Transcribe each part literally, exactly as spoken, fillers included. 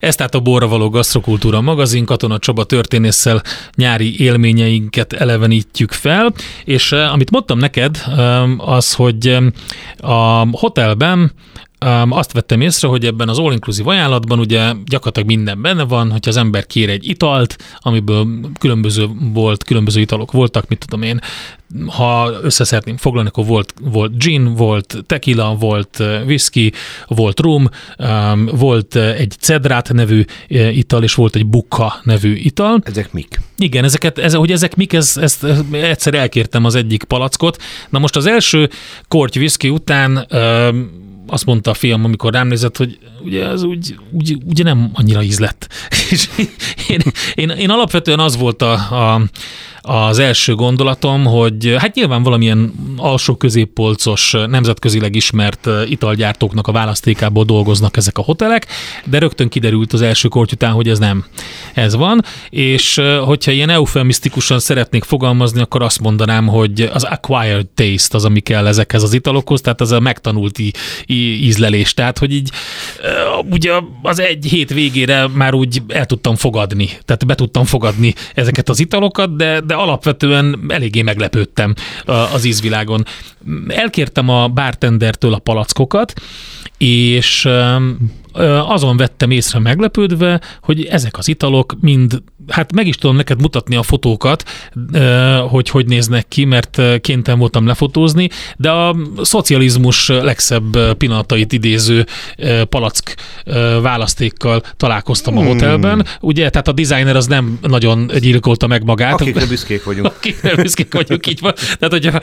Ez tehát a Borra való gasztrokultúra magazin, Katona Csaba történésszel nyári élményeinket elevenítjük fel, és amit mondtam neked, az, hogy a hotelben azt vettem észre, hogy ebben az all-inclusive ajánlatban ugye gyakorlatilag minden benne van, hogyha az ember kér egy italt, amiből különböző volt, különböző italok voltak, mit tudom én, ha össze szeretném foglalni, akkor volt, volt gin, volt tequila, volt whisky, volt rum, volt egy cedrát nevű ital, és volt egy bukka nevű ital. Ezek mik? Igen, ezeket, ez, hogy ezek mik, ez, ezt egyszer elkértem az egyik palackot. Na most az első korty whisky után azt mondta a fiam, amikor rám nézett, hogy ugye az úgy, úgy, ugye nem annyira ízlett. És én, én, én alapvetően az volt a, a, az első gondolatom, hogy hát nyilván valamilyen alsó középpolcos, nemzetközileg ismert italgyártóknak a választékából dolgoznak ezek a hotelek, de rögtön kiderült az első korty után, hogy ez nem ez van, és hogyha ilyen eufemisztikusan szeretnék fogalmazni, akkor azt mondanám, hogy az acquired taste az, ami kell ezekhez az italokhoz, tehát az a megtanult ízlelés, tehát hogy így ugye az egy hét végére már úgy el tudtam fogadni, tehát be tudtam fogadni ezeket az italokat, de, de alapvetően eléggé meglepődtem az ízvilágon. Elkértem a bartendertől a palackokat, és azon vettem észre meglepődve, hogy ezek az italok mind, hát meg is tudom neked mutatni a fotókat, hogy hogy néznek ki, mert kénytelen voltam lefotózni, de a szocializmus legszebb pillanatait idéző palack választékkal találkoztam a hotelben. Ugye, tehát a designer az nem nagyon gyilkolta meg magát. Akikre büszkék vagyunk. Akikre büszkék vagyunk, így van. Tehát, hogyha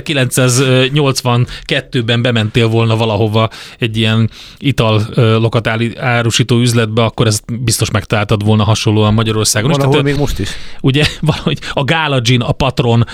ezerkilencszáznyolcvankettőben bementél volna valahova egy ilyen italokat árusító üzletbe, akkor ezt biztos megtaláltad volna hasonlóan Magyarországon. Van, ahol még most is. Ugye valahogy a Gála Gin, a Patron,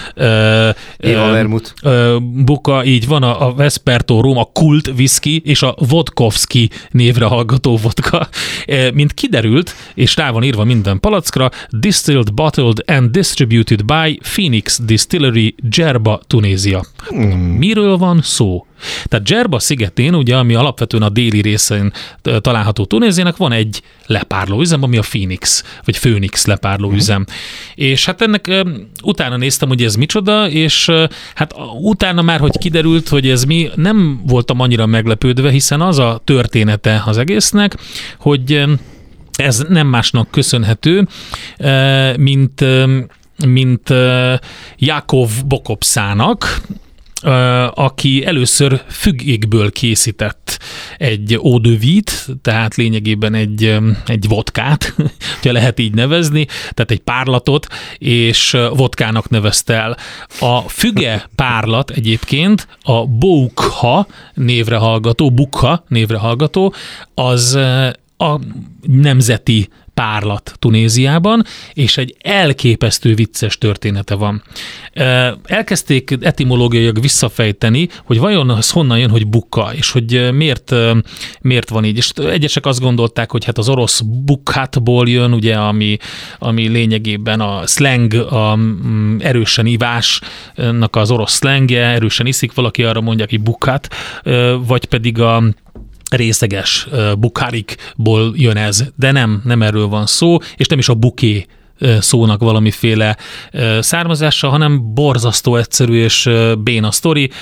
Éva Vermut, Buka, így van, a, a Vesperto Rum, a Kult Whisky és a Vodkovski névre hallgató vodka. Mint kiderült, és rá van írva minden palackra, distilled, bottled and distributed by Phoenix Distillery, Djerba, Tunézia. Hmm. Miről van szó? Tehát Djerba szigetén, ugye, ami alapvetően a déli részén található Tunéziának, van egy lepárlóüzem, ami a Phoenix, vagy Phoenix lepárlóüzem. Uh-huh. És hát ennek uh, utána néztem, hogy ez micsoda, és uh, hát utána már, hogy kiderült, hogy ez mi, nem voltam annyira meglepődve, hiszen az a története az egésznek, hogy uh, ez nem másnak köszönhető, uh, mint, uh, mint uh, Jakov Bokopszának, Uh, aki először fügékből készített egy eau de vie-t, tehát lényegében egy, egy vodkát, ha lehet így nevezni, tehát egy párlatot, és vodkának nevezte el. A füge párlat egyébként a Bukha névre hallgató, Bukha névre hallgató, az a nemzeti párlat Tunéziában, és egy elképesztő vicces története van. Elkezdték etimológiailag visszafejteni, hogy vajon az honnan jön, hogy bukka, és hogy miért, miért van így. És egyesek azt gondolták, hogy hát az orosz bukhatból jön, ugye, ami, ami lényegében a slang, a erősen ivásnak az orosz slangje, erősen iszik valaki, arra mondják, hogy bukhat, vagy pedig a részeges bukárikból jön ez, de nem, nem erről van szó, és nem is a buké szónak valamiféle származása, hanem borzasztó egyszerű és béna sztori.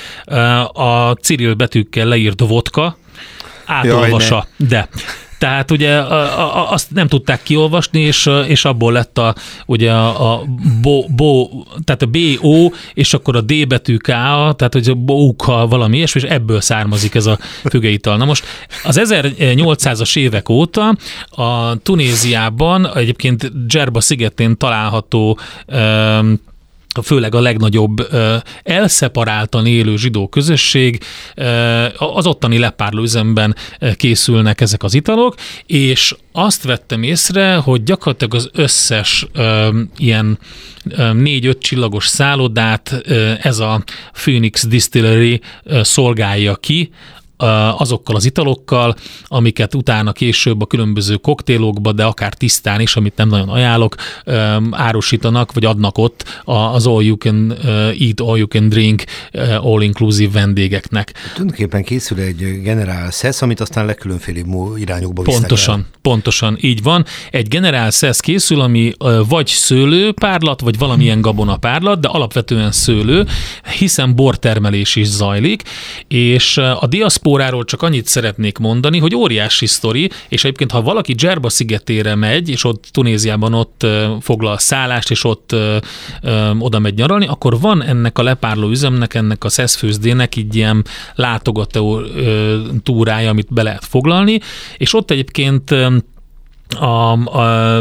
A Cirill betűkkel leírt vodka, átolvasa, de... Tehát ugye azt nem tudták kiolvasni, és, és abból lett a, ugye a, a bo, bo, tehát a bé o, és akkor a D betű K, tehát hogy a bóka valami ilyesmi, és ebből származik ez a fügeital. Na most az ezernyolcszázas évek óta a Tunéziában, egyébként Djerba szigetén található főleg a legnagyobb elszeparáltan élő zsidó közösség, az ottani lepárlóüzemben készülnek ezek az italok, és azt vettem észre, hogy gyakorlatilag az összes ilyen négy-öt csillagos szállodát ez a Phoenix Distillery szolgálja ki, azokkal az italokkal, amiket utána később a különböző koktélokba, de akár tisztán is, amit nem nagyon ajánlok, árusítanak, vagy adnak ott az all you can eat, all you can drink, all inclusive vendégeknek. Tulajdonképpen készül egy generál szesz, amit aztán legkülönfélébb irányokba visznek Pontosan, el. pontosan, így van. Egy generál szesz készül, ami vagy szőlőpárlat, vagy valamilyen gabonapárlat, de alapvetően szőlő, hiszen bortermelés is zajlik, és a diaszpóráról csak annyit szeretnék mondani, hogy óriási sztori, és egyébként, ha valaki Djerba szigetére megy, és ott Tunéziában ott foglal szállást, és ott ö, ö, oda megy nyaralni, akkor van ennek a lepárló üzemnek, ennek a szeszfőzdének így ilyen látogató ö, túrája, amit be lehet foglalni, és ott egyébként ö, a, a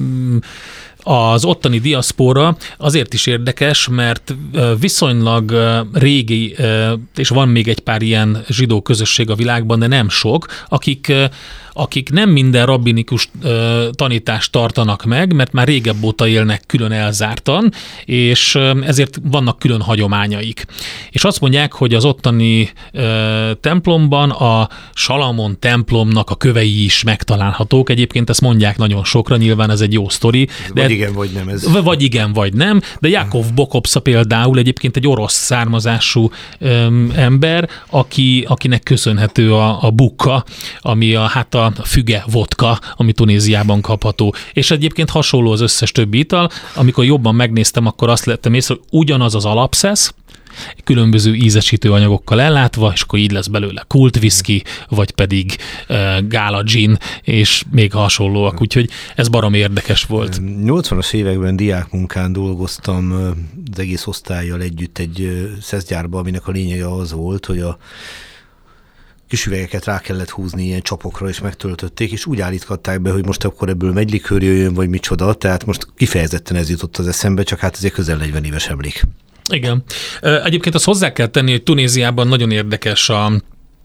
az ottani diaszpóra azért is érdekes, mert viszonylag régi, és van még egy pár ilyen zsidó közösség a világban, de nem sok, akik akik nem minden rabbinikus ö, tanítást tartanak meg, mert már régebb óta élnek külön elzártan, és ö, ezért vannak külön hagyományaik. És azt mondják, hogy az ottani ö, templomban a Salamon templomnak a kövei is megtalálhatók. Egyébként ezt mondják nagyon sokra, nyilván ez egy jó sztori. Vagy de, igen, vagy nem. Ez. Vagy igen, vagy nem. De Jakov Bokobza például egyébként egy orosz származású ö, ember, aki, akinek köszönhető a, a bukka, ami a, hát a a füge vodka, ami Tunéziában kapható. És egyébként hasonló az összes többi ital. Amikor jobban megnéztem, akkor azt lettem észre, hogy ugyanaz az alapszesz, különböző ízesítő anyagokkal ellátva, és akkor így lesz belőle kult whisky, vagy pedig uh, gála gin, és még hasonlóak, úgyhogy ez barom érdekes volt. nyolcvanas években diákmunkán dolgoztam az egész osztállyal együtt egy szeszgyárba, aminek a lényege az volt, hogy a kis üvegeket rá kellett húzni ilyen csapokra, és megtöltötték, és úgy állítgatták be, hogy most akkor ebből megy likőr jöjjön, vagy micsoda, tehát most kifejezetten ez jutott az eszembe, csak hát ez egy közel negyven éves emlék. Igen. Egyébként azt hozzá kell tenni, hogy Tunéziában nagyon érdekes a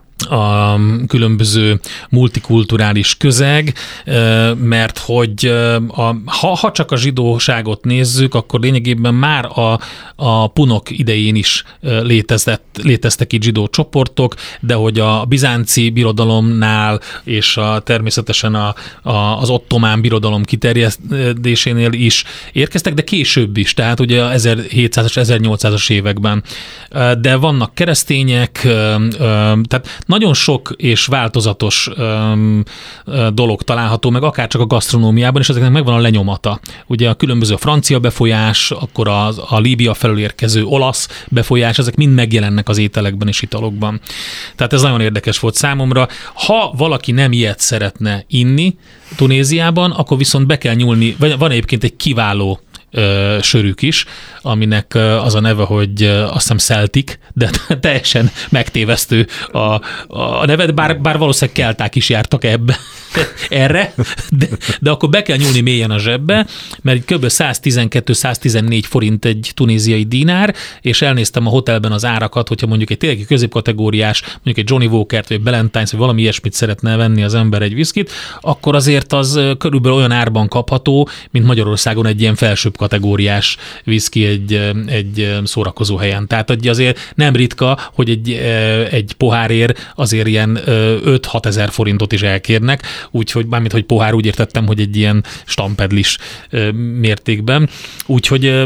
a különböző multikulturális közeg, mert hogy a, ha, ha csak a zsidóságot nézzük, akkor lényegében már a, a punok idején is létezett, léteztek itt zsidó csoportok, de hogy a bizánci birodalomnál és a, természetesen a, a, az ottomán birodalom kiterjedésénél is érkeztek, de később is, tehát ugye a ezerhétszázas, ezernyolcszázas években. De vannak keresztények, tehát nagyon sok és változatos öm, ö, dolog található meg, akár csak a gasztronómiában, és ezeknek megvan a lenyomata. Ugye a különböző francia befolyás, akkor a, a Líbia felől érkező olasz befolyás, ezek mind megjelennek az ételekben és italokban. Tehát ez nagyon érdekes volt számomra. Ha valaki nem ilyet szeretne inni Tunéziában, akkor viszont be kell nyúlni, van egyébként egy kiváló Ö, sörük is, aminek az a neve, hogy azt hiszem Celtic, de teljesen megtévesztő a, a nevet, bár, bár valószínűleg kelták is jártak ebbe, erre, de, de akkor be kell nyúlni mélyen a zsebbe, mert kb. száztizenkettő-száztizennégy forint egy tunéziai dinár, és elnéztem a hotelben az árakat, hogyha mondjuk egy tényleg középkategóriás, mondjuk egy Johnny Walkert, vagy Ballantines, vagy valami ilyesmit szeretne venni az ember egy viszkit, akkor azért az körülbelül olyan árban kapható, mint Magyarországon egy ilyen felsőbb kategóriás viszki egy, egy szórakozó helyen. Tehát azért nem ritka, hogy egy, egy pohárért azért ilyen öt-hat ezer forintot is elkérnek, úgyhogy mármint, hogy pohár úgy értettem, hogy egy ilyen stampedlis mértékben. Úgyhogy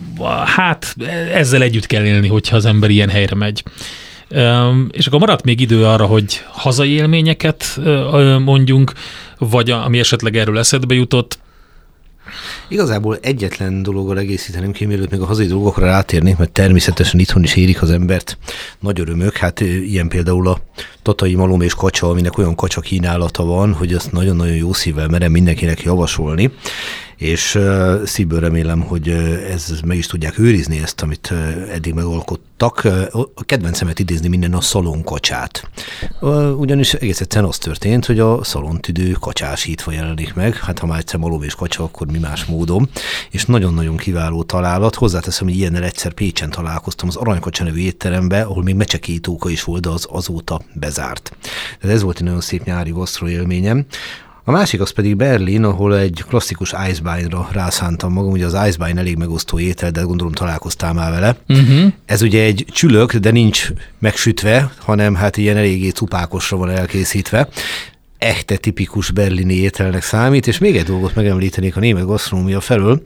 hát ezzel együtt kell élni, hogyha az ember ilyen helyre megy. És akkor maradt még idő arra, hogy hazai élményeket mondjunk, vagy ami esetleg erről eszedbe jutott. Igazából egyetlen dologgal egészíteném ki, mielőtt még a hazai dolgokra rátérnék, mert természetesen itthon is érik az embert nagy örömök. Hát ilyen például a tatai malom és kacsa, aminek olyan kacsa kínálata van, hogy azt nagyon-nagyon jó szívvel merem mindenkinek javasolni, és uh, szívből remélem, hogy uh, ez meg is tudják őrizni ezt, amit uh, eddig megalkottak. Uh, a kedvencemet idézni minden a szalonkacsát. Uh, ugyanis egész egyszerűen az történt, hogy a szalontüdő kacsásítva jelenik meg. Hát ha már egyszer malom és kacsa, akkor mi más módon. És nagyon-nagyon kiváló találat. Hozzáteszem, hogy ilyennel egyszer Pécsen találkoztam az Aranykacsa nevű étterembe, ahol még mecsekétóka is volt, de az azóta bezárt. De ez volt egy nagyon szép nyári gasztro élményem. A másik az pedig Berlin, ahol egy klasszikus Eisbein-ra rászántam magam. Ugye az Eisbein elég megosztó étel, de gondolom találkoztál már vele. Uh-huh. Ez ugye egy csülök, de nincs megsütve, hanem hát ilyen eléggé cupákosra van elkészítve. Echte tipikus berlini ételnek számít, és még egy dolgot megemlítenék a német gasztronómia felől.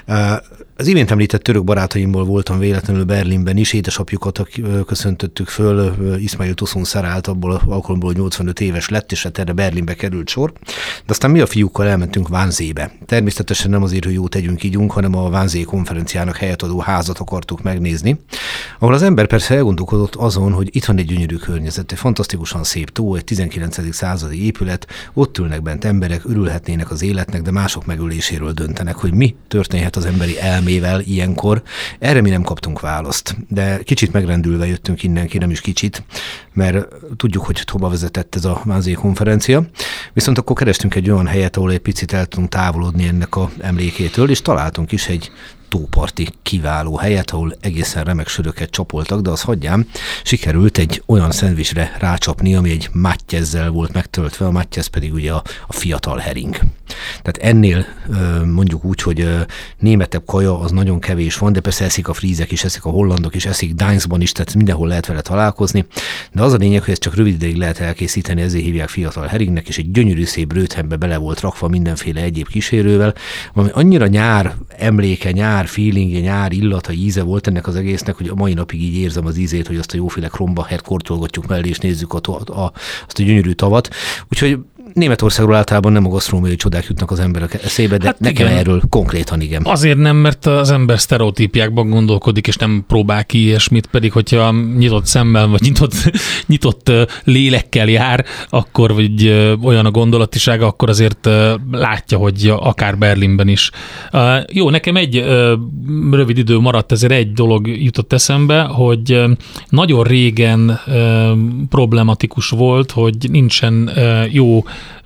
Az imént említett török barátaimból voltam véletlenül Berlinben is, édesapjukat köszöntöttük föl, Ismail Tosun szerált abból alkalomból, hogy nyolcvanöt éves lett, és hát erre Berlinbe került sor. De aztán mi a fiúkkal elmentünk Wannsee-be. Természetesen nem azért, hogy jót tegyünk, ígyunk, hanem a Wannsee konferenciának helyet adó házat akartuk megnézni, ahol az ember persze elgondolkodott azon, hogy itt van egy gyönyörű környezet, egy fantasztikusan szép tó, egy tizenkilencedik századi épület, ott ülnek bent emberek, örülhetnének az életnek, de mások megöléséről döntenek, hogy mi történhet az emberi elmével ilyenkor. Erre mi nem kaptunk választ, de kicsit megrendülve jöttünk innen ki, nem is kicsit, mert tudjuk, hogy hova vezetett ez a Wannsee konferencia. Viszont akkor kerestünk egy olyan helyet, ahol egy picit el tudunk távolodni ennek a emlékétől, és találtunk is egy tóparti kiváló helyet, ahol egészen remek söröket csapoltak, de az hagyján sikerült egy olyan szendvicsre rácsapni, ami egy mattyezzel volt megtöltve, a mattyez pedig ugye a, a fiatal hering. Tehát ennél mondjuk úgy, hogy németebb kaja az nagyon kevés van, de persze eszik a frízek is, eszik a hollandok is, eszik Gdańskban is, tehát mindenhol lehet vele találkozni, de az a lényeg, hogy ezt csak rövid ideig lehet elkészíteni, ezért hívják fiatal heringnek, és egy gyönyörű szép röthembe bele volt rakva mindenféle egyéb kísérővel, ami annyira nyár emléke, nyár feelingje, nyár illata, íze volt ennek az egésznek, hogy a mai napig így érzem az ízét, hogy azt a jóféle Kronbachert kortyolgatjuk mellé, és nézzük a, a, azt a gyönyörű tavat. Úgyhogy Németországról általában nem a gasztronómiai csodák jutnak az emberek eszébe, de hát nekem igen. Erről konkrétan igen. Azért nem, mert az ember sztereotípiákban gondolkodik, és nem próbál ki ilyesmit, pedig hogyha nyitott szemmel, vagy nyitott, nyitott lélekkel jár, akkor vagy olyan a gondolatisága, akkor azért látja, hogy akár Berlinben is. Jó, nekem egy rövid idő maradt, ezért egy dolog jutott eszembe, hogy nagyon régen problematikus volt, hogy nincsen jó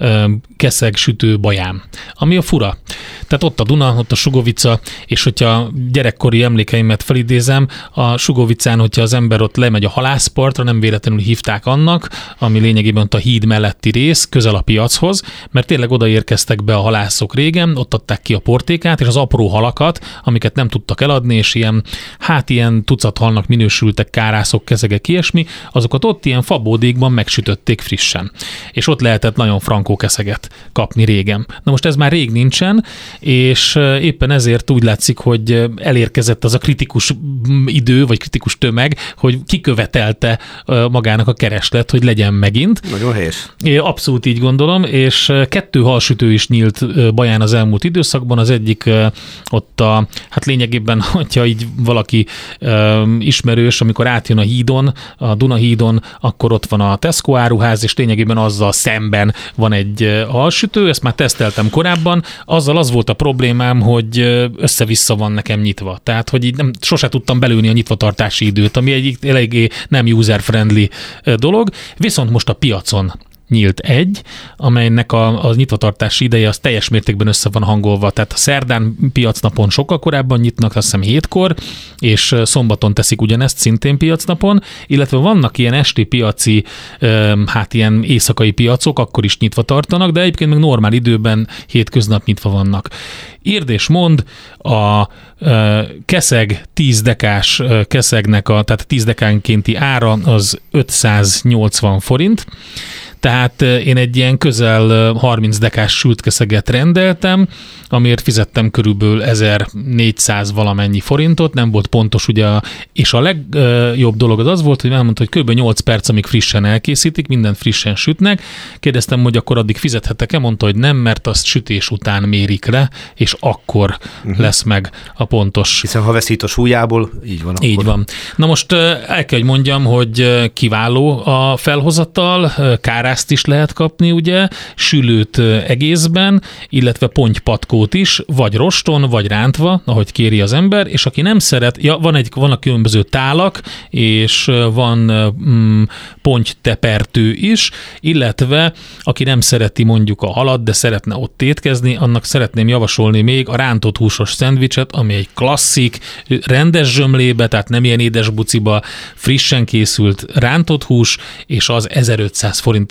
keszeg sütő bajám, ami a fura. Tehát ott a Duna, ott a Sugovica, és hogyha gyerekkori emlékeimet felidézem, a Sugovicán, hogyha az ember ott lemegy a halászpartra, nem véletlenül hívták annak, ami lényegében ott a híd melletti rész, közel a piachoz, mert tényleg odaérkeztek be a halászok régen, ott adták ki a portékát, és az apró halakat, amiket nem tudtak eladni, és ilyen, hát ilyen tucat halnak minősültek, kárászok, kezegek, ilyesmi, azokat ott ilyen fabódékban megsütötték frissen. És ott lehetett nagyon frankó keszeget kapni régen. Na most ez már rég nincsen, és éppen ezért úgy látszik, hogy elérkezett az a kritikus idő, vagy kritikus tömeg, hogy kikövetelte magának a kereslet, hogy legyen megint. Nagyon helyes. Abszolút így gondolom, és kettő halsütő is nyílt Baján az elmúlt időszakban. Az egyik ott a, hát lényegében, hogyha így valaki ismerős, amikor átjön a hídon, a Duna hídon, akkor ott van a Tesco áruház, és lényegében azzal szemben van egy halsütő, ezt már teszteltem korábban, azzal az volt a problémám, hogy össze-vissza van nekem nyitva. Tehát, hogy így nem, sose tudtam belőni a nyitvatartási időt, ami egy eléggé nem user-friendly dolog, viszont most a piacon nyílt egy, amelynek a, a nyitvatartási ideje az teljes mértékben össze van hangolva. Tehát a szerdán piacnapon sokkal korábban nyitnak, azt hiszem hétkor, és szombaton teszik ugyanezt szintén piacnapon, illetve vannak ilyen esti piaci, hát ilyen éjszakai piacok, akkor is nyitva tartanak, de egyébként meg normál időben hétköznap nyitva vannak. Írd és mond, a keszeg tíz dekás keszegnek, a, tehát a tíz dekánkénti ára az ötszáznyolcvan forint, tehát én egy ilyen közel harminc dekás sültkeszeget rendeltem, amiért fizettem körülbelül ezernégyszáz valamennyi forintot, nem volt pontos ugye, és a legjobb dolog az az volt, hogy elmondta, hogy kb. nyolc perc, amíg frissen elkészítik, mindent frissen sütnek. Kérdeztem, hogy akkor addig fizethetek-e, mondta, hogy nem, mert azt sütés után mérik le, és akkor uh-huh. lesz meg a pontos. Hiszen ha veszít a súlyából, így van. Így akkor. Van. Na most el kell, hogy mondjam, hogy kiváló a felhozatal, kárászt is lehet kapni, ugye, sülőt egészben, illetve pontypatkót is, vagy roston, vagy rántva, ahogy kéri az ember, és aki nem szeret, ja, van egy, vannak különböző tálak, és van mm, pontytepertő is, illetve aki nem szereti mondjuk a halat, de szeretne ott étkezni, annak szeretném javasolni még a rántott húsos szendvicset, ami egy klasszik, rendes zsömlébe, tehát nem ilyen édes buciba, frissen készült rántott hús, és az ezerötszáz forintért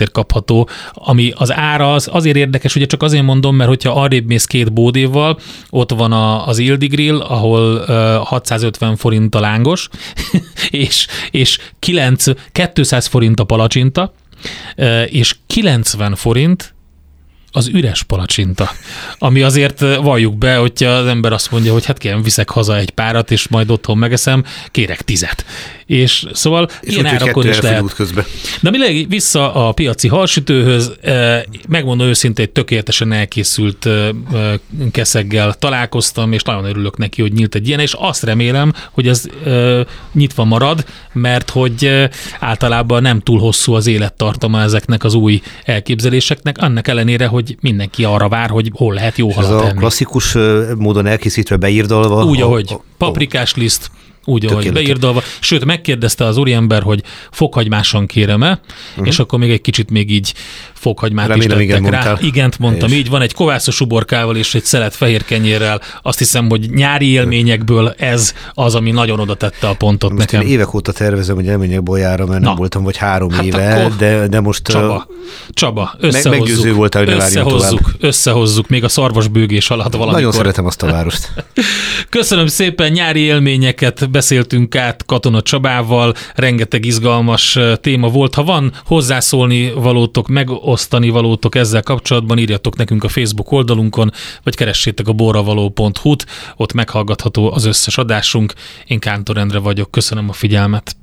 ezért kapható, ami az ára az azért érdekes, ugye csak azért mondom, mert hogyha arrébb mész két bódéval, ott van a, az Ildi Grill, ahol uh, hatszázötven forint a lángos, és, és kilenc, kétszáz forint a palacsinta, uh, és kilencven forint az üres palacsinta, ami azért valljuk be, hogyha az ember azt mondja, hogy hát kérem, viszek haza egy párat, és majd otthon megeszem, kérek tizet. És szóval és ilyen árakon is lehet. De mi vissza a piaci halsütőhöz, megmondom őszintén, egy tökéletesen elkészült keszeggel találkoztam, és nagyon örülök neki, hogy nyílt egy ilyen, és azt remélem, hogy ez nyitva marad, mert hogy általában nem túl hosszú az élettartama ezeknek az új elképzeléseknek, annak ellenére, hogy mindenki arra vár, hogy hol lehet jó halat enni. Ez a klasszikus módon elkészítve, beírdalva? Úgy, ahogy paprikás liszt, úgy, ahogy beírdalva. Sőt, megkérdezte az úriember, hogy fokhagymáson kérem-e, uh-huh. és akkor még egy kicsit még így fokhagymát Remélem, is tettek igen rá. Mondtál. Igent mondtam, így van, egy kovászos uborkával és egy szelet fehér kenyérrel. Azt hiszem, hogy nyári élményekből ez az, ami nagyon oda tette a pontot most nekem. Én évek óta tervezem, hogy elmenjek Bolyára, mert Na, nem voltam vagy három hát éve, de, de most... Csaba, Csaba összehozzuk. Meggyőző voltál, hogy ne várjunk összehozzuk, összehozzuk, még a szarvasbőgés alatt valamikor. Nagyon szeretem azt a várost. Köszönöm szépen, nyári élményeket beszéltünk át Katona Csabával, rengeteg izgalmas téma volt. Ha van hozzászólni valótok, megosztani valótok ezzel kapcsolatban, írjatok nekünk a Facebook oldalunkon, vagy keressétek a borravaló pont hu-t, ott meghallgatható az összes adásunk. Én Kántor Endre vagyok, köszönöm a figyelmet.